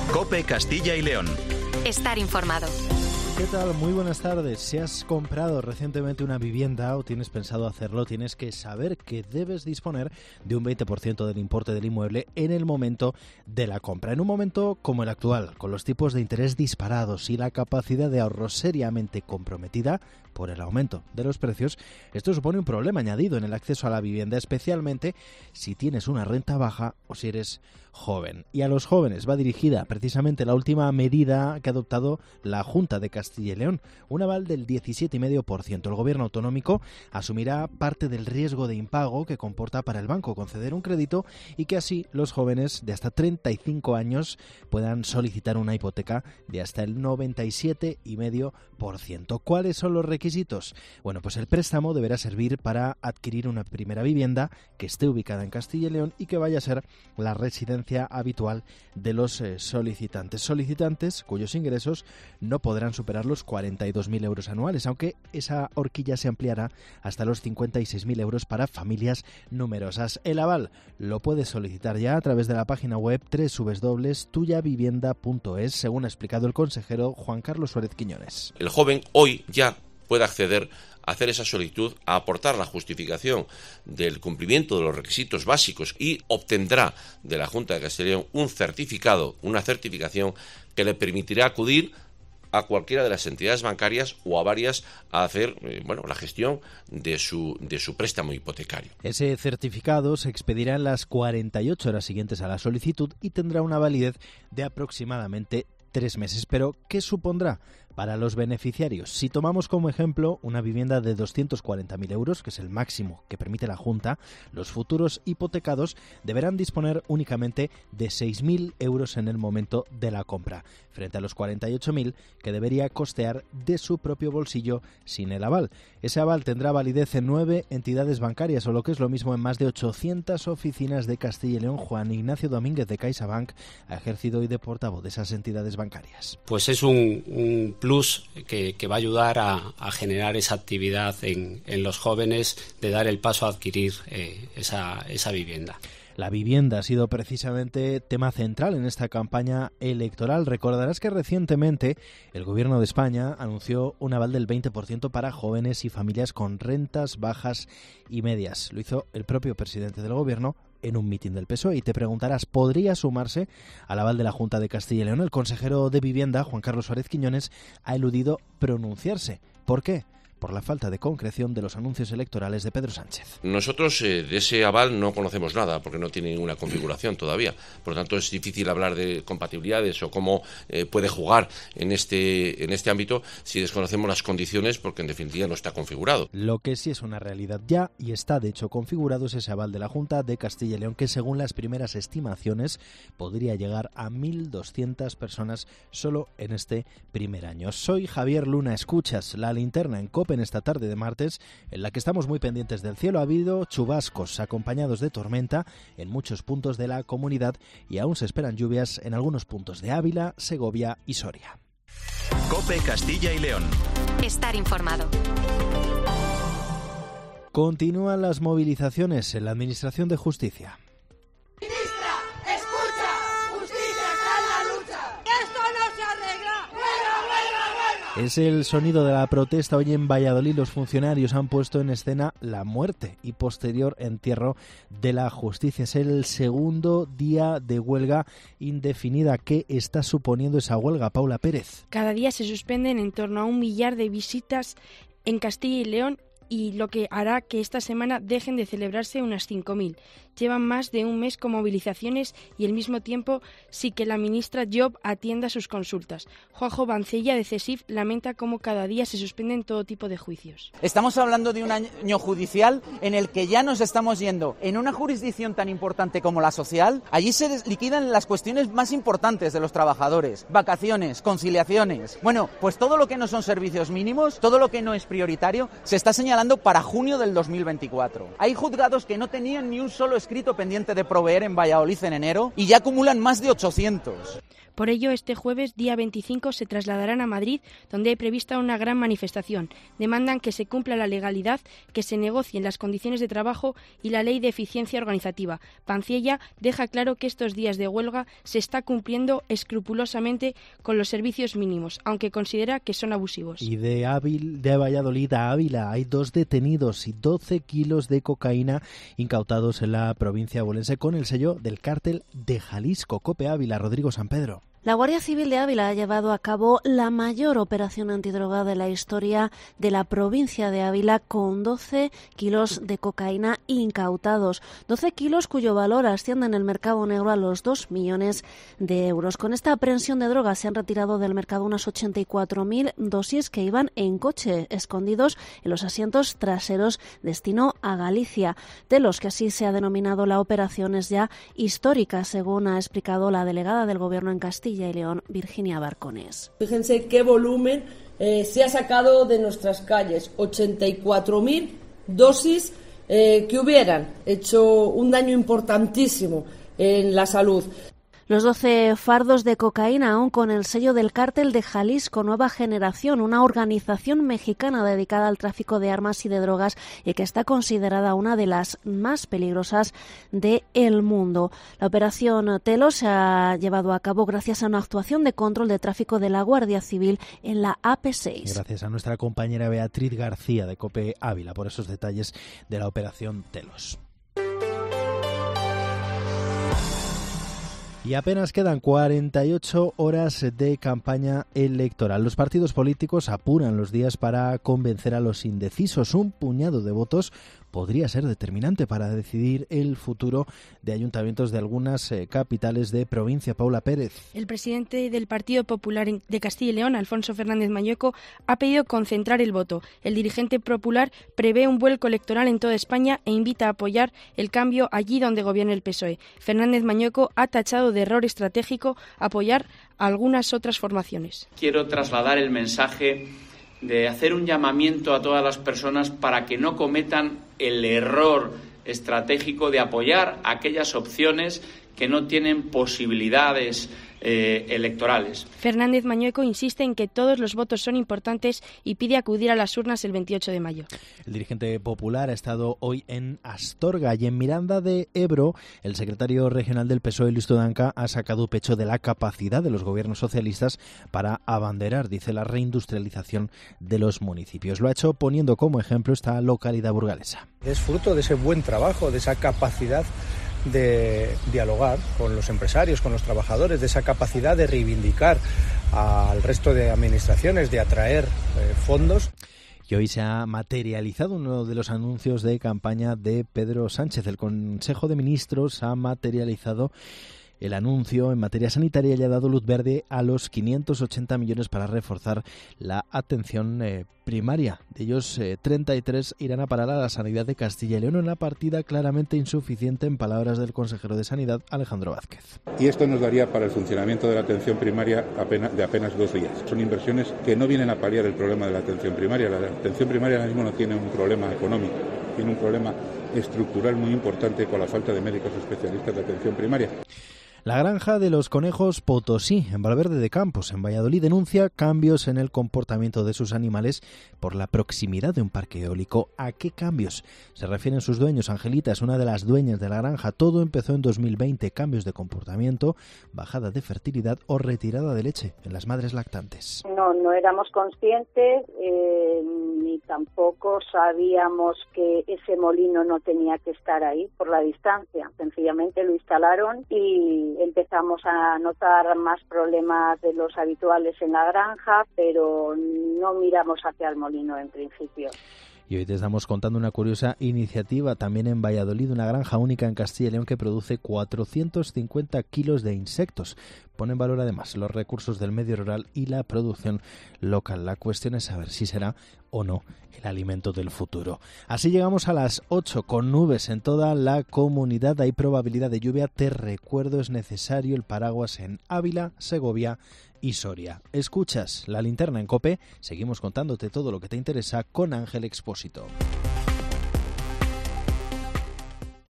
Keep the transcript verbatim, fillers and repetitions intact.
COPE Castilla y León. Estar informado. ¿Qué tal? Muy buenas tardes. Si has comprado recientemente una vivienda o tienes pensado hacerlo, tienes que saber que debes disponer de un veinte por ciento del importe del inmueble en el momento de la compra. En un momento como el actual, con los tipos de interés disparados y la capacidad de ahorro seriamente comprometida por el aumento de los precios, esto supone un problema añadido en el acceso a la vivienda, especialmente si tienes una renta baja o si eres joven. Y a los jóvenes va dirigida precisamente la última medida que ha adoptado la Junta de Castilla y León, un aval del diecisiete coma cinco por ciento. El gobierno autonómico asumirá parte del riesgo de impago que comporta para el banco conceder un crédito y que así los jóvenes de hasta treinta y cinco años puedan solicitar una hipoteca de hasta el noventa y siete coma cinco por ciento. ¿Cuáles son los requisitos? Bueno, pues el préstamo deberá servir para adquirir una primera vivienda que esté ubicada en Castilla y León y que vaya a ser la residencia habitual de los eh, solicitantes. Solicitantes cuyos ingresos no podrán superar los cuarenta y dos mil euros anuales, aunque esa horquilla se ampliará hasta los cincuenta y seis mil euros para familias numerosas. El aval lo puedes solicitar ya a través de la página web doble u doble u doble u punto tuya vivienda punto es, según ha explicado el consejero Juan Carlos Suárez Quiñones. El joven hoy ya puede acceder a hacer esa solicitud, a aportar la justificación del cumplimiento de los requisitos básicos y obtendrá de la Junta de Castilla y León un certificado, una certificación que le permitirá acudir a cualquiera de las entidades bancarias o a varias a hacer eh, bueno, la gestión de su, de su préstamo hipotecario. Ese certificado se expedirá en las cuarenta y ocho horas siguientes a la solicitud y tendrá una validez de aproximadamente tres meses. Pero, ¿qué supondrá para los beneficiarios? Si tomamos como ejemplo una vivienda de doscientos cuarenta mil euros, que es el máximo que permite la Junta, los futuros hipotecados deberán disponer únicamente de seis mil euros en el momento de la compra, frente a los cuarenta y ocho mil que debería costear de su propio bolsillo sin el aval. Ese aval tendrá validez en nueve entidades bancarias, o lo que es lo mismo en más de ochocientas oficinas de Castilla y León. Juan Ignacio Domínguez de CaixaBank ha ejercido hoy de portavoz de esas entidades bancarias. Pues es un, un plus que, que va a ayudar a, a generar esa actividad en, en los jóvenes de dar el paso a adquirir eh, esa, esa vivienda. La vivienda ha sido precisamente tema central en esta campaña electoral. Recordarás que recientemente el Gobierno de España anunció un aval del veinte por ciento para jóvenes y familias con rentas bajas y medias. Lo hizo el propio presidente del Gobierno en un mitin del P S O E. Y te preguntarás, ¿podría sumarse al aval de la Junta de Castilla y León? El consejero de Vivienda, Juan Carlos Suárez Quiñones, ha eludido pronunciarse. ¿Por qué? Por la falta de concreción de los anuncios electorales de Pedro Sánchez. Nosotros eh, de ese aval no conocemos nada porque no tiene ninguna configuración todavía. Por lo tanto, es difícil hablar de compatibilidades o cómo eh, puede jugar en este, en este ámbito si desconocemos las condiciones, porque en definitiva no está configurado. Lo que sí es una realidad ya, y está de hecho configurado, es ese aval de la Junta de Castilla y León, que según las primeras estimaciones podría llegar a mil doscientas personas solo en este primer año. Soy Javier Luna, escuchas La Linterna en COPE en esta tarde de martes, en la que estamos muy pendientes del cielo. Ha habido chubascos acompañados de tormenta en muchos puntos de la comunidad y aún se esperan lluvias en algunos puntos de Ávila, Segovia y Soria. COPE Castilla y León. Estar informado. Continúan las movilizaciones en la Administración de Justicia. Es el sonido de la protesta. Hoy en Valladolid los funcionarios han puesto en escena la muerte y posterior entierro de la justicia. Es el segundo día de huelga indefinida. ¿Qué está suponiendo esa huelga, Paula Pérez? Cada día se suspenden en torno a un millar de visitas en Castilla y León, y lo que hará que esta semana dejen de celebrarse unas cinco mil. Llevan más de un mes con movilizaciones y al mismo tiempo sí que la ministra Job atienda sus consultas. Juanjo Bancella de CESIF lamenta cómo cada día se suspenden todo tipo de juicios. Estamos hablando de un año judicial en el que ya nos estamos yendo. En una jurisdicción tan importante como la social, allí se liquidan las cuestiones más importantes de los trabajadores. Vacaciones, conciliaciones. Bueno, pues todo lo que no son servicios mínimos, todo lo que no es prioritario, se está señalando señalando para junio del dos mil veinticuatro. Hay juzgados que no tenían ni un solo escrito pendiente de proveer en Valladolid en enero y ya acumulan más de ochocientos. Por ello, este jueves, día veinticinco, se trasladarán a Madrid, donde hay prevista una gran manifestación. Demandan que se cumpla la legalidad, que se negocien las condiciones de trabajo y la ley de eficiencia organizativa. Panciella deja claro que estos días de huelga se está cumpliendo escrupulosamente con los servicios mínimos, aunque considera que son abusivos. Y de, Ávil, de Valladolid a Ávila hay dos detenidos y doce kilos de cocaína incautados en la provincia obulense con el sello del cártel de Jalisco. COPE Ávila, Rodrigo San Pedro. La Guardia Civil de Ávila ha llevado a cabo la mayor operación antidroga de la historia de la provincia de Ávila, con doce kilos de cocaína incautados. doce kilos cuyo valor asciende en el mercado negro a los dos millones de euros. Con esta aprehensión de drogas se han retirado del mercado unas ochenta y cuatro mil dosis que iban en coche, escondidos en los asientos traseros, destino a Galicia. De los que así se ha denominado la operación es ya histórica, según ha explicado la delegada del Gobierno en Castilla y León, Virginia Barcones. Fíjense qué volumen eh, se ha sacado de nuestras calles, ochenta y cuatro mil dosis eh, que hubieran hecho un daño importantísimo en la salud. Los doce fardos de cocaína, aún con el sello del cártel de Jalisco Nueva Generación, una organización mexicana dedicada al tráfico de armas y de drogas y que está considerada una de las más peligrosas del mundo. La operación Telos se ha llevado a cabo gracias a una actuación de control de tráfico de la Guardia Civil en la A P seis. Gracias a nuestra compañera Beatriz García de COPE Ávila por esos detalles de la operación Telos. Y apenas quedan cuarenta y ocho horas de campaña electoral. Los partidos políticos apuran los días para convencer a los indecisos. Un puñado de votos podría ser determinante para decidir el futuro de ayuntamientos de algunas eh, capitales de provincia. Paula Pérez. El presidente del Partido Popular de Castilla y León, Alfonso Fernández Mañueco, ha pedido concentrar el voto. El dirigente popular prevé un vuelco electoral en toda España e invita a apoyar el cambio allí donde gobierne el P S O E. Fernández Mañueco ha tachado de error estratégico apoyar a algunas otras formaciones. Quiero trasladar el mensaje de hacer un llamamiento a todas las personas para que no cometan el error estratégico de apoyar aquellas opciones que no tienen posibilidades eh, electorales. Fernández Mañueco insiste en que todos los votos son importantes y pide acudir a las urnas el veintiocho de mayo. El dirigente popular ha estado hoy en Astorga y en Miranda de Ebro. El secretario regional del P S O E, Luis Tudanca, ha sacado pecho de la capacidad de los gobiernos socialistas para abanderar, dice, la reindustrialización de los municipios. Lo ha hecho poniendo como ejemplo esta localidad burgalesa. Es fruto de ese buen trabajo, de esa capacidad de dialogar con los empresarios, con los trabajadores, de esa capacidad de reivindicar al resto de administraciones, de atraer eh, fondos. Y hoy se ha materializado uno de los anuncios de campaña de Pedro Sánchez. El Consejo de Ministros ha materializado el anuncio en materia sanitaria y ha dado luz verde a los quinientos ochenta millones para reforzar la atención eh, primaria. De ellos, eh, treinta y tres irán a parar a la sanidad de Castilla y León, una partida claramente insuficiente, en palabras del consejero de Sanidad, Alejandro Vázquez. Y esto nos daría para el funcionamiento de la atención primaria apenas, de apenas dos días. Son inversiones que no vienen a paliar el problema de la atención primaria. La atención primaria ahora mismo no tiene un problema económico, tiene un problema estructural muy importante con la falta de médicos especialistas de atención primaria. La granja de los conejos Potosí, en Valverde de Campos, en Valladolid, denuncia cambios en el comportamiento de sus animales por la proximidad de un parque eólico. ¿A qué cambios se refieren sus dueños? Angelita es una de las dueñas de la granja. Todo empezó en dos mil veinte. Cambios de comportamiento, bajada de fertilidad o retirada de leche en las madres lactantes. No, no éramos conscientes eh, ni tampoco sabíamos que ese molino no tenía que estar ahí por la distancia. Sencillamente lo instalaron y empezamos a notar más problemas de los habituales en la granja, pero no miramos hacia el molino en principio. Y hoy te estamos contando una curiosa iniciativa también en Valladolid, una granja única en Castilla y León que produce cuatrocientos cincuenta kilos de insectos. Pone en valor además los recursos del medio rural y la producción local. La cuestión es saber si será o no el alimento del futuro. Así llegamos a las ocho, con nubes en toda la comunidad. Hay probabilidad de lluvia. Te recuerdo, es necesario el paraguas en Ávila, Segovia y Soria. Escuchas La Linterna en COPE, seguimos contándote todo lo que te interesa con Ángel Expósito.